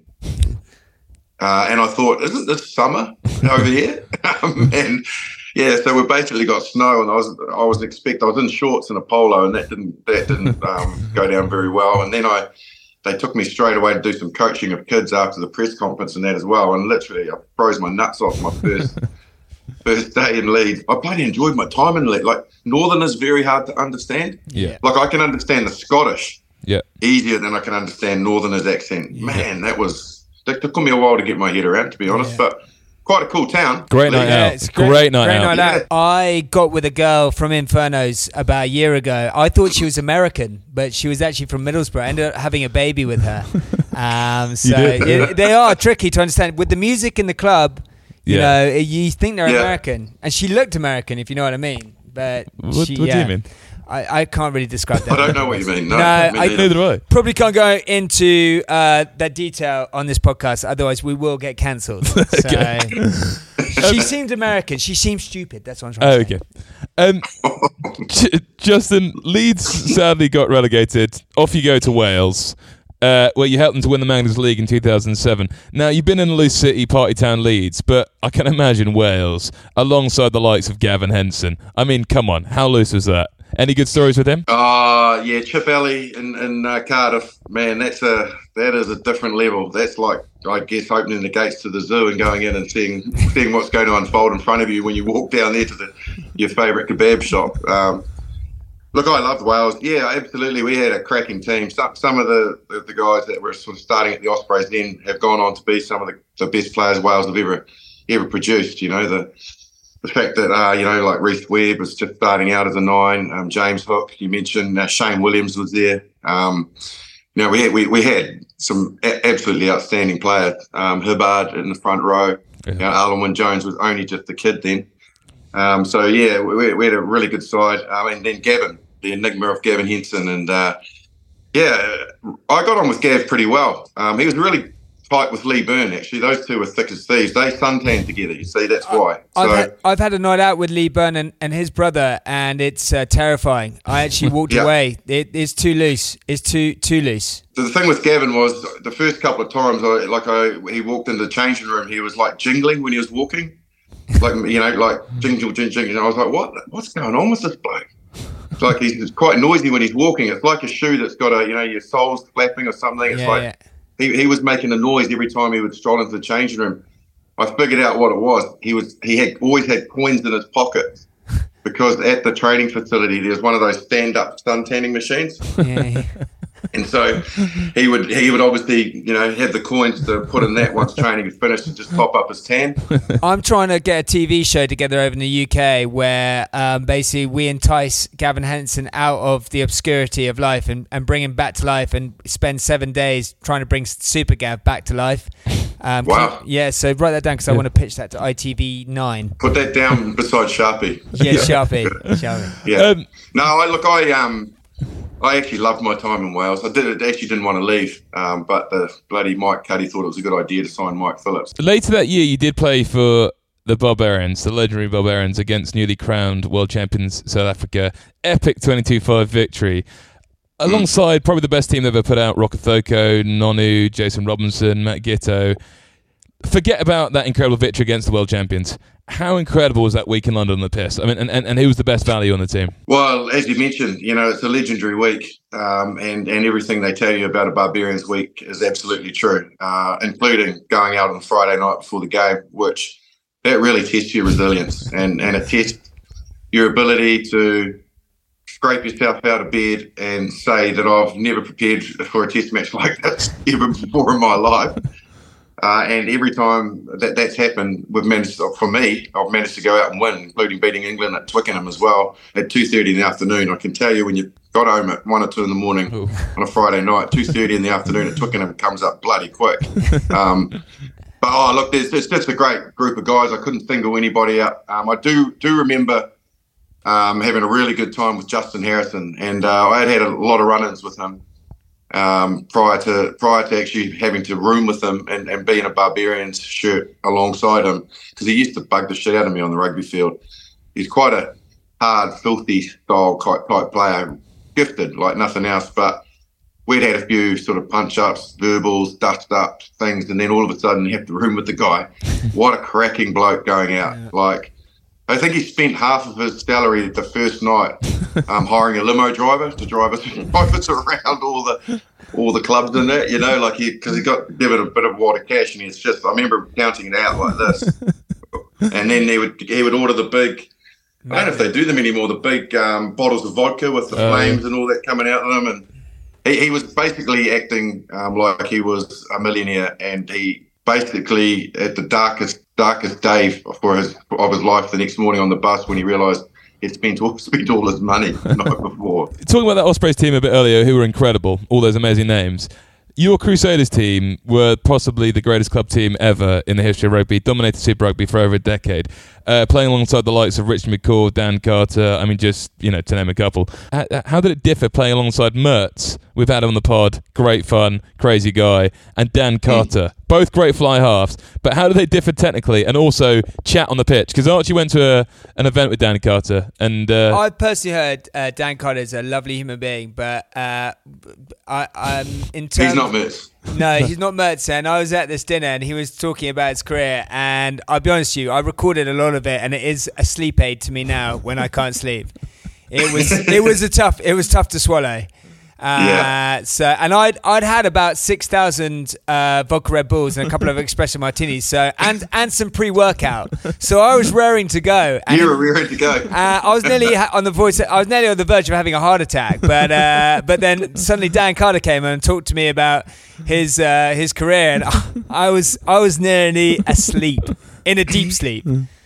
Uh, and I thought, isn't this summer over here? um, and yeah, so we basically got snow, and I was I was expect I was in shorts and a polo, and that didn't that didn't um, go down very well. And then I they took me straight away to do some coaching of kids after the press conference and that as well. And literally, I froze my nuts off my first first day in Leeds. I bloody enjoyed my time in Leeds. Like Northern is very hard to understand. Yeah. Like I can understand the Scottish Yeah. easier than I can understand Northerners' accent. Man, that was that took me a while to get my head around, to be honest. Yeah. But quite a cool town. Great night Leeds. out. it's Great night great out. night Yeah. out. I got with a girl from Infernos about a year ago. I thought she was American, but she was actually from Middlesbrough. I ended up having a baby with her. Um, so did? yeah, they are tricky to understand. With the music in the club, you Yeah. know, you think they're Yeah. American. And she looked American, if you know what I mean. But What, she, what do yeah. you mean? I, I can't really describe that. I don't know what you mean. No, No, me I- neither. Neither do I. Probably can't go into uh, that detail on this podcast, otherwise we will get cancelled. So she seemed American. She seemed stupid. That's what I'm trying Oh, to say. okay. Um, J- Justin, Leeds sadly got relegated. Off you go to Wales, uh, where you helped them to win the Magners League in two thousand seven. Now, you've been in loose city, party town Leeds, but I can imagine Wales alongside the likes of Gavin Henson. I mean, come on, how loose was that? Any good stories with him? Uh, yeah, Chip Alley in, in uh, Cardiff, man, that's a that is a different level. That's like, I guess, opening the gates to the zoo and going in and seeing seeing what's going to unfold in front of you when you walk down there to the your favourite kebab shop. Um, look, I loved Wales. Yeah, absolutely. We had a cracking team. Some some of the, the, the guys that were sort of starting at the Ospreys then have gone on to be some of the, the best players Wales have ever ever produced. You know, the The fact that, uh, you know, like Reece Webb was just starting out as a nine, um, James Hook, you mentioned, uh, Shane Williams was there. Um, you know, we had, we, we had some a- absolutely outstanding players. Um, Hibbard in the front row. Yeah. You know, Alan Wynne-Jones was only just a kid then. Um, so, yeah, we, we had a really good side. Um, and then Gavin, the enigma of Gavin Henson. And, uh, yeah, I got on with Gav pretty well. Um, he was really tight with Lee Byrne, actually. Those two were thick as thieves. They suntanned together, you see, that's why. I've, So. had, I've had a night out with Lee Byrne and, and his brother, and it's uh, terrifying. I actually walked Yeah. away. It, it's too loose. It's too too loose. So the thing with Gavin was the first couple of times, I, like I, he walked into the changing room, he was like jingling when he was walking, like you know, like jingle, jingle, jingle. And I was like, what? What's going on with this bloke? It's like he's quite noisy when he's walking. It's like a shoe that's got a, you know, your sole's flapping or something. It's Yeah, like yeah. he, he was making a noise every time he would stroll into the changing room. I figured out what it was. He was he had always had coins in his pockets because at the training facility there's one of those stand-up sun tanning machines. Yeah, yeah. And so he would he would obviously, you know, have the coins to put in that once training is finished and just top up his tan. I'm trying to get a T V show together over in the U K where um, basically we entice Gavin Henderson out of the obscurity of life and, and bring him back to life and spend seven days trying to bring Super Gav back to life. Um, wow. You, yeah, so write that down because I want to pitch that to I T V nine. Put that down beside Sharpie. Yeah, Sharpie. Sharpie. Yeah. Um, no, I, look, I um, I actually loved my time in Wales. I did actually didn't want to leave, um, but the bloody Mike Cuddy thought it was a good idea to sign Mike Phillips. Later that year, you did play for the Barbarians, the legendary Barbarians, against newly crowned world champions South Africa. Epic twenty-two five victory. Alongside probably the best team they've ever put out, Rokafoko, Nonu, Jason Robinson, Matt Giteau. Forget about that incredible victory against the world champions. How incredible was that week in London on the piss? I mean, and, and, and who was the best value on the team? Well, as you mentioned, you know, it's a legendary week, um, and, and everything they tell you about a Barbarians week is absolutely true, uh, including going out on Friday night before the game, which that really tests your resilience and, and it tests your ability to scrape yourself out of bed and say that I've never prepared for a test match like this ever before in my life. Uh, and every time that that's happened, we've managed, for me, I've managed to go out and win, including beating England at Twickenham as well at two thirty in the afternoon. I can tell you when you got home at one or two in the morning Ooh. on a Friday night, two thirty in the afternoon at Twickenham comes up bloody quick. Um, but, oh, look, there's, there's just a great group of guys. I couldn't single anybody out. Um, I do do remember um, having a really good time with Justin Harrison, and uh, I had had a lot of run-ins with him. Um, prior to prior to actually having to room with him and, and be in a Barbarians shirt alongside him, because he used to bug the shit out of me on the rugby field. He's quite a hard, filthy style type, type player, gifted like nothing else, but we'd had a few sort of punch-ups, verbals, dust-ups, things, and then all of a sudden you have to room with the guy. What a cracking bloke going out. Yeah. Like, I think he spent half of his salary the first night um, hiring a limo driver to drive us, drive us around all the all the clubs and that, you know, like he because he got given a bit of water cash, and it's just I remember counting it out like this, and then he would he would order the big. I don't know if they do them anymore. The big um, bottles of vodka with the uh, flames and all that coming out of them, and he, he was basically acting um, like he was a millionaire, and he basically at the darkest. darkest day for his of his life the next morning on the bus when he realised he'd spent all, spent all his money the night before. Talking about that Ospreys team a bit earlier, who were incredible, all those amazing names. Your Crusaders team were possibly the greatest club team ever in the history of rugby, dominated Super Rugby for over a decade, uh, playing alongside the likes of Richard McCaw, Dan Carter, I mean, just, you know, to name a couple. How, how did it differ playing alongside Mertz? We've had him on the pod, great fun, crazy guy, and Dan Carter, mm. both great fly halves, but how do they differ technically and also chat on the pitch? Because Archie went to a, an event with Dan Carter, and... Uh, I personally heard uh, Dan Carter is a lovely human being, but uh, I, um, in terms... He's not Mertz. No, he's not Mertz, and I was at this dinner and he was talking about his career, and I'll be honest with you, I recorded a lot of it, and it is a sleep aid to me now when I can't sleep. It was it was a tough it was tough to swallow. Uh, yeah. So, and I'd I'd had about six thousand uh, vodka Red Bulls and a couple of espresso martinis. So, and and some pre-workout. So I was raring to go. And you were raring to go. Uh, I was nearly on the voice. I was nearly on the verge of having a heart attack. But uh, but then suddenly Dan Carter came and talked to me about his uh, his career, and I was I was nearly asleep in a deep sleep.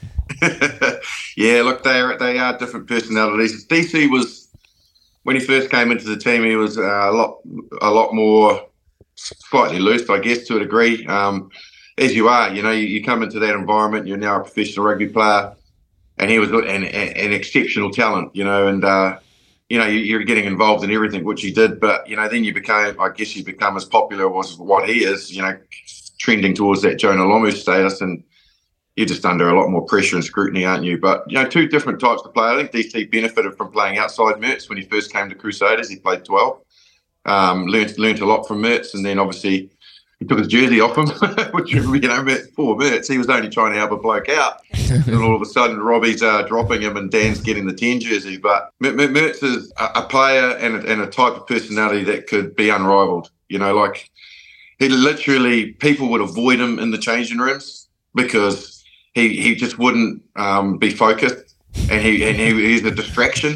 Yeah, look, they are they are different personalities. D C was. When he first came into the team, he was uh, a lot, a lot more slightly loose, I guess, to a degree. Um, as you are, you know, you, you come into that environment. You're now a professional rugby player, and he was an, an, an exceptional talent, you know. And uh, you know, you, you're getting involved in everything, which he did. But you know, then you became, I guess, you become as popular as what he is. You know, trending towards that Jonah Lomu status, and you're just under a lot more pressure and scrutiny, aren't you? But, you know, two different types of player. I think D C benefited from playing outside Mertz when he first came to Crusaders. He played twelve. Um, learned, learned a lot from Mertz, and then obviously he took his jersey off him, which, you know, Mertz, poor Mertz. He was only trying to help a bloke out. And all of a sudden, Robbie's uh, dropping him and Dan's getting the ten jersey. But Mertz is a, a player and a, and a type of personality that could be unrivaled. You know, like, he literally, people would avoid him in the changing rooms because he he just wouldn't um, be focused, and he and he, he's a distraction.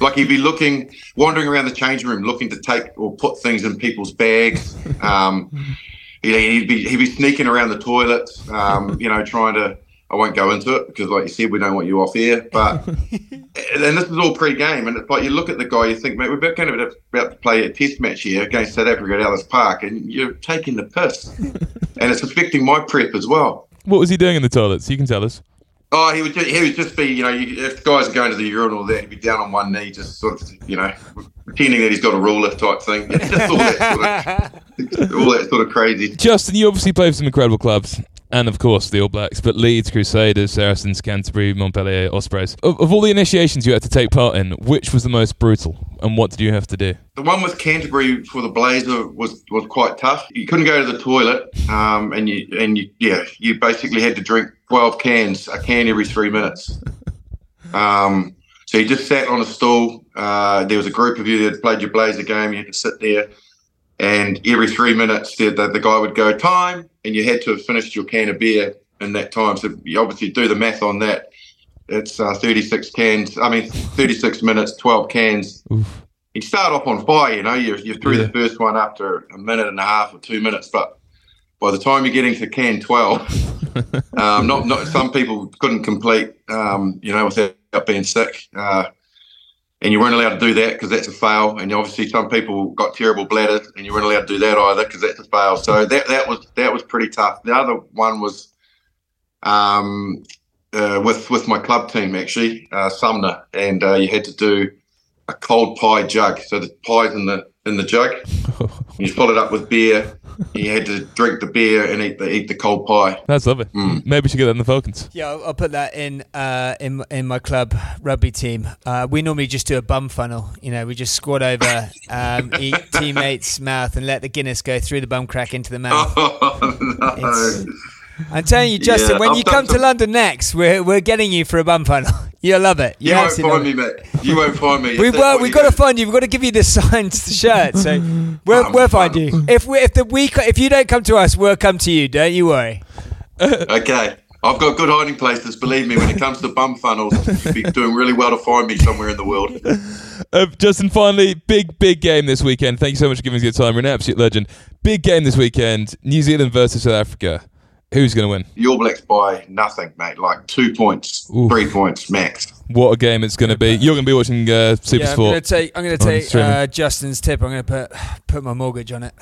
Like he'd be looking, wandering around the changing room, looking to take or put things in people's bags. Um, he'd be he'd be sneaking around the toilets, um, you know, trying to. I won't go into it because, like you said, we don't want you off air. But and this is all pre-game, and it's like you look at the guy, you think, mate, we're about, going to about to play a test match here against South Africa at Ellis Park, and you're taking the piss, and it's affecting my prep as well. What was he doing in the toilets? You can tell us. Oh, he would just, he would just be, you know, you, if guys are going to the urinal, there, he'd be down on one knee, just sort of, you know, pretending that he's got a ruler type thing. It's just all that sort of, all that sort of crazy. Justin, you obviously play for some incredible clubs. And of course the All Blacks, but Leeds, Crusaders, Saracens, Canterbury, Montpellier, Ospreys. Of, of all the initiations you had to take part in, which was the most brutal, and what did you have to do? The one with Canterbury for the Blazer was, was quite tough. You couldn't go to the toilet, um, and you and you yeah, you basically had to drink twelve cans, a can every three minutes. Um, so you just sat on a stool. Uh, there was a group of you that had played your Blazer game. You had to sit there. And every three minutes, the, the, the guy would go, time, and you had to have finished your can of beer in that time. So you obviously do the math on that. It's uh, thirty-six cans, I mean, thirty-six minutes, twelve cans. Oof. You start off on fire, you know, you're, you're through yeah. the first one after a minute and a half or two minutes. But by the time you're getting to can twelve, um, not, not some people couldn't complete, um, you know, without being sick. Uh, And you weren't allowed to do that because that's a fail. And obviously, some people got terrible bladders, and you weren't allowed to do that either because that's a fail. So that that was that was pretty tough. The other one was um, uh, with with my club team actually, uh, Sumner, and uh, you had to do a cold pie jug. So the pie's in the in the jug, and you fill it up with beer. You had to drink the beer and eat the eat the cold pie. That's lovely. Mm. Maybe we should get that in the Falcons. Yeah, I'll, I'll put that in uh, in in my club rugby team. Uh, we normally just do a bum funnel. You know, we just squat over, um, eat teammates' mouth, and let the Guinness go through the bum crack into the mouth. Oh, no. It's, I'm telling you, Justin, yeah, when I've you come to some... London next, we're we're getting you for a bum funnel. You'll love it. You, you won't find me, mate. You won't find me. We've well, we've got to find you. We've got to give you this signed shirt. So we'll um, we'll find um, you. If we if the week if you don't come to us, we'll come to you. Don't you worry. Okay. I've got good hiding places. Believe me, when it comes to bum funnels, you'd be doing really well to find me somewhere in the world. Uh, Justin, finally, big, big game this weekend. Thank you so much for giving us your time. You're an absolute legend. Big game this weekend. New Zealand versus South Africa. Who's going to win? The All Blacks by nothing, mate. Like two points, Ooh. three points max. What a game it's going to be. You're going to be watching uh, Super yeah, Sport. I'm going to take, I'm going to take uh, Justin's tip. I'm going to put put my mortgage on it.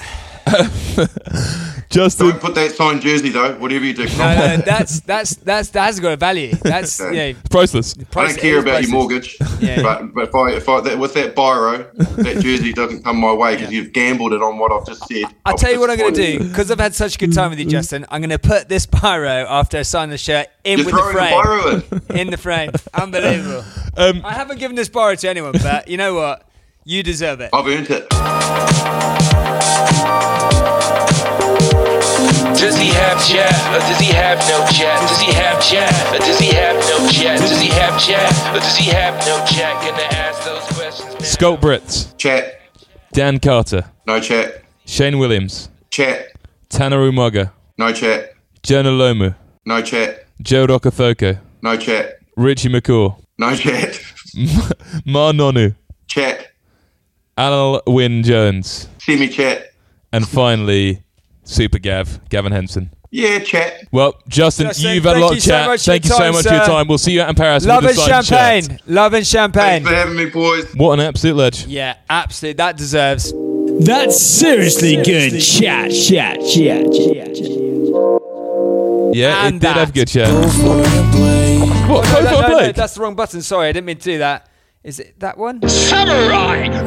Justin, don't put that signed jersey though. Whatever you do. No, no, that's that's that's that has got a value. That's okay. yeah, priceless. I don't care about your mortgage. Yeah. But but if I if I that, with that biro, that jersey doesn't come my way because yeah. you've gambled it on what I've just said. I'll tell you what I'm going to do because I've had such a good time with you, Justin. I'm going to put this biro after I sign the shirt in You're with the frame. The biro in. in the frame. Unbelievable. Um, I haven't given this biro to anyone, but you know what? You deserve it. I've earned it. Does he have chat, or does he have no chat? Does he have chat, or does he have no chat? Does he have chat, or does he have no chat? Gonna ask those questions now. Scott Brits. Chat. Dan Carter. No chat. Shane Williams. Chat. Tana Umaga. No chat. Jonah Lomu. No chat. Joe Rokafoko. No chat. Richie McCaw. No chat. Ma Nonu. Chat. Alan Wynne Jones. Semi chat. And finally, Super Gav, Gavin Henson. Yeah, chat. Well, Justin, Justin you've had a lot of chat. So thank you time, so much sir. for your time. We'll see you out in Paris. Love with and champagne. Shirt. Love and champagne. Thanks for having me, boys. What an absolute ledge. Yeah, absolutely. That deserves. That's seriously good chat, chat, chat, chat, chat. Yeah, And it did that. have good chat. What? What? No, Go no, for a no, no, Blake? that's the wrong button. Sorry, I didn't mean to do that. Is it that one? Samurai! No,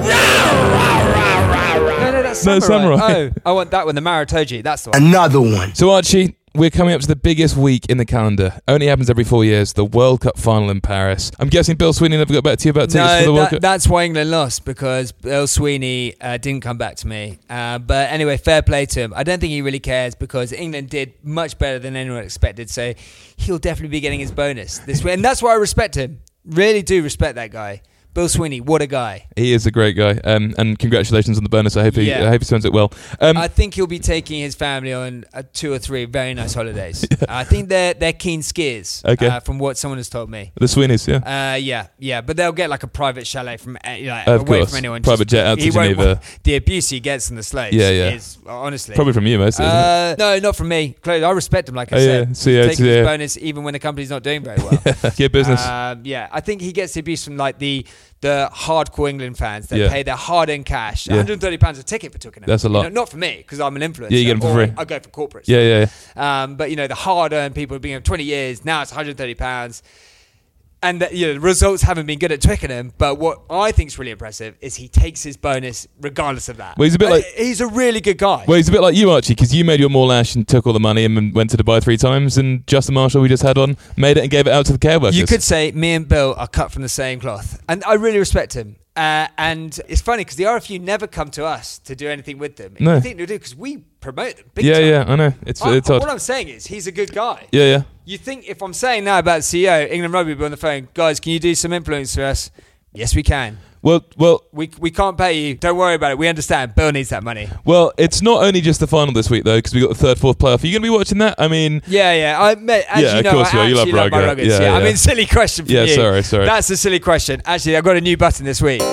no, that's No, Samurai. Samurai. Oh, I want that one, the Maritoji. That's the one. Another one. So Archie, we're coming up to the biggest week in the calendar. Only happens every four years. The World Cup final in Paris. I'm guessing Bill Sweeney never got back to you about tickets No, for the World that, Cup. that's why England lost, because Bill Sweeney uh, didn't come back to me. Uh, but anyway, fair play to him. I don't think he really cares because England did much better than anyone expected. So he'll definitely be getting his bonus this week. And that's why I respect him. Really do respect that guy. Bill Sweeney, what a guy. He is a great guy. Um, and congratulations on the bonus. I hope he, Yeah. I hope he spends it well. Um, I think he'll be taking his family on uh, two or three very nice holidays. yeah. I think they're they're keen skiers, Okay. uh, from what someone has told me. the Sweeneys, yeah. Uh, yeah, yeah, but they'll get like a private chalet from uh, you know, Of away course. from anyone. Private jet out to he won't Geneva. want- the abuse he gets in the slopes Yeah, yeah. is honestly Probably from you mostly, isn't it? Uh, no, not from me. I respect him, like I Oh, said. yeah. So, yeah, He's taking so, his yeah. bonus even when the company's not doing very well. Yeah, business. Um, yeah, I think he gets the abuse from like the the hardcore England fans that Yeah. pay their hard-earned cash. Yeah. one hundred thirty pounds a ticket for Twickenham. That's a You lot. know, not for me because I'm an influencer. Yeah, you get 'em for or free. I go for corporates. Yeah, yeah, yeah. Um, but you know, the hard-earned people have been here twenty years. Now it's one hundred thirty pounds. And the, you know, the results haven't been good at Twickenham, but what I think is really impressive is he takes his bonus regardless of that. Well, he's a bit Uh, like- he's a really good guy. Well, he's a bit like you, Archie, because you made your Moorlash and took all the money and went to Dubai three times, and Justin Marshall, we just had on, made it and gave it out to the care workers. You could say me and Bill are cut from the same cloth, and I really respect him. Uh, and it's funny because the R F U never come to us to do anything with them. No. I think they do because we promote them. Big Yeah, time. yeah, I know. It's I- it's odd. What I'm saying is, he's a good guy. Yeah, yeah. You think if I'm saying now about the C E O, England Rugby, be on the phone, guys, can you do some influence for us? Yes, we can. Well, well, We we can't pay you. Don't worry about it. We understand. Bill needs that money. well. It's not only just the final this week though, because we got the third, fourth playoff. Are you going to be watching that? I mean, Yeah, yeah. I mate, as Yeah, you of know, course I you are. You love actually love, my rugby. ruggeds. Yeah, Yeah, I yeah. mean, silly question from Yeah, you. sorry, sorry. That's a silly question. Actually, I've got a new button this week.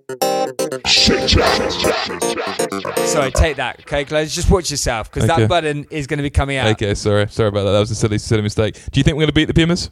Sorry, take that. Okay, Close. Just watch yourself because Okay. that button is going to be coming out. okay, sorry, sorry about that. That was a silly, silly mistake. Do you think we're going to beat the Pumas?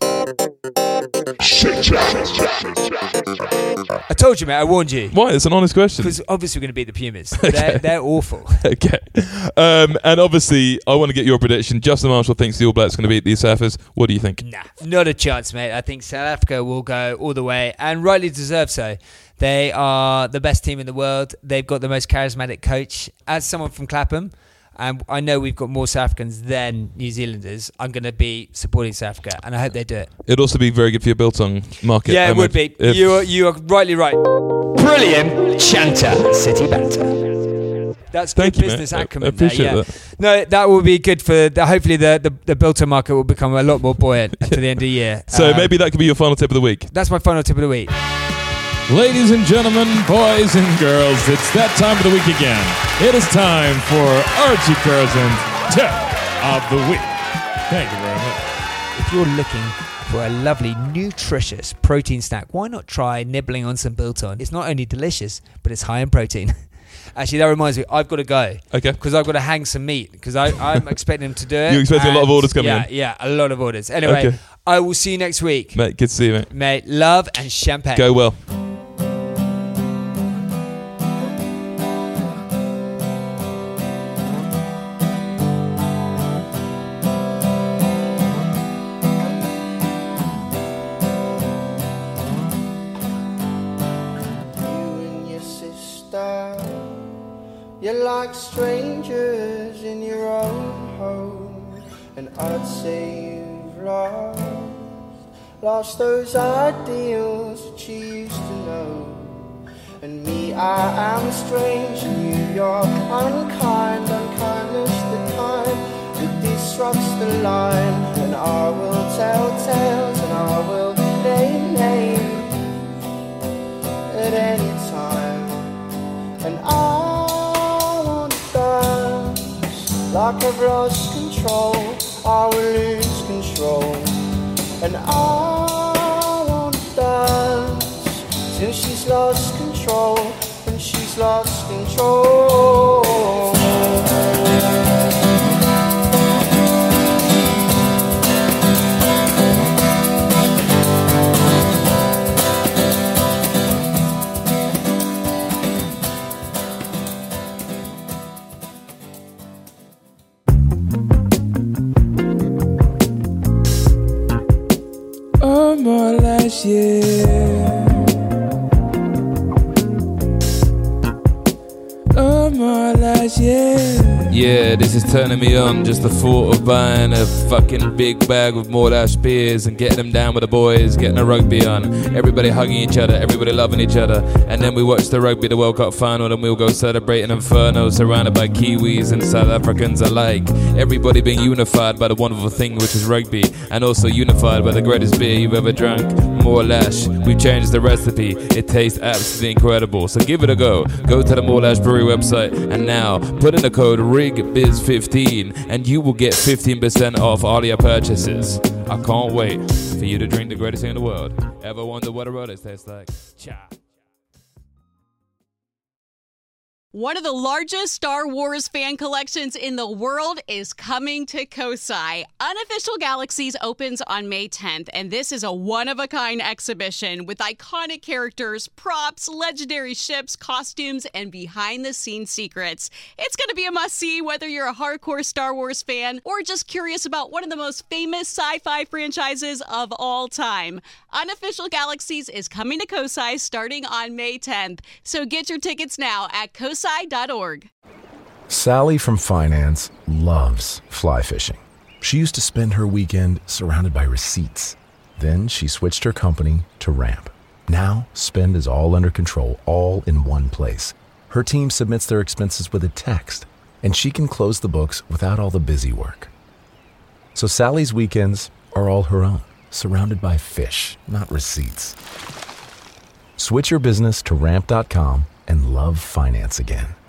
I told you, mate. I warned you. Why? It's an honest question. Because obviously we're going to beat the Pumas. They're, they're awful. Okay. Um, and obviously, I want to get your prediction. Justin Marshall thinks the All Blacks are going to beat the Surfers. What do you think? Nah, not a chance, mate. I think South Africa will go all the way, and rightly deserved so. They are the best team in the world. They've got the most charismatic coach. As someone from Clapham, and I know we've got more South Africans than New Zealanders, I'm going to be supporting South Africa, and I hope they do it. It'd also be very good for your Biltong market. Yeah, I it would mean, be. if- You are, you are rightly right. Brilliant chanter, city banter. That's good Thank you, business mate. I- I acumen appreciate there, yeah. that. No, that will be good for, the, hopefully the, the, the Biltong market will become a lot more buoyant to the end of the year. So Um, maybe that could be your final tip of the week. That's my final tip of the week. Ladies and gentlemen, boys and girls, it's that time of the week again. It is time for Archie Curzon's Tip of the Week. Thank you very much. If you're looking for a lovely, nutritious protein snack, why not try nibbling on some Biltong? It's not only delicious, but it's high in protein. Actually, that reminds me, I've got to go. Okay. Because I've got to hang some meat, because I'm expecting them to do it. You're expecting a lot of and orders coming yeah, in? Yeah, a lot of orders. Anyway, Okay. I will see you next week. Mate, good to see you, mate. Mate, love and champagne. Go well. You're like strangers in your own home, and I'd say you've lost, lost those ideals that you used to know. And me, I am strange, and you, you're unkind, unkindness the kind that disrupts the line. And I will tell tales, and I will name names at any time, and I like I've lost control, I will lose control. And I won't dance till she's lost control, and she's lost control. Oh, more last year. Oh, more last year. Yeah, this is turning me on. Just the thought of buying a fucking big bag of Moorlash beers and getting them down with the boys, getting a rugby on. Everybody hugging each other, everybody loving each other. And then we watch the rugby, the World Cup final, and we'll go celebrating Inferno, surrounded by Kiwis and South Africans alike. Everybody being unified by the wonderful thing which is rugby, and also unified by the greatest beer you've ever drunk. More Lash. We've changed the recipe. It tastes absolutely incredible. So give it a go. Go to the More Lash Brewery website and now put in the code R I G B I Z fifteen and you will get fifteen percent off all your purchases. I can't wait for you to drink the greatest thing in the world. Ever wonder what a Rolex tastes like? Ciao. One of the largest Star Wars fan collections in the world is coming to Kosai. Unofficial Galaxies opens on May tenth, and this is a one-of-a-kind exhibition with iconic characters, props, legendary ships, costumes, and behind-the-scenes secrets. It's going to be a must-see whether you're a hardcore Star Wars fan or just curious about one of the most famous sci-fi franchises of all time. Unofficial Galaxies is coming to Kosai starting on May tenth, so get your tickets now at kosai dot org. Sally from finance loves fly fishing. She used to spend her weekend surrounded by receipts. Then she switched her company to Ramp. Now, spend is all under control, all in one place. Her team submits their expenses with a text, and she can close the books without all the busy work. So Sally's weekends are all her own, surrounded by fish, not receipts. Switch your business to ramp dot com and love finance again.